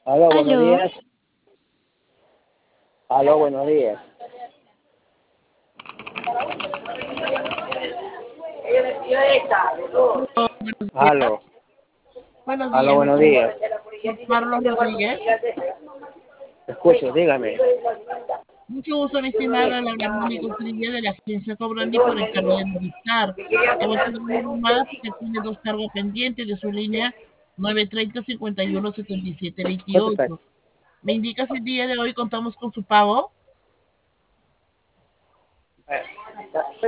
Aló, buenos Aló, días. Aló, buenos días. Buenos Aló, días. Buenos aló, días, buenos señor días. Carlos Rodríguez. Escucho, dígame. Mucho gusto, mi estimado. Le hablamos Nico Trivia de la agencia Cobrandi por encargo de Movistar. Hemos tenido una llamada porque tiene dos cargos pendientes de su línea 930 51 77 ¿Cuánto está? 28. ¿Me indica si el día de hoy contamos con su pago?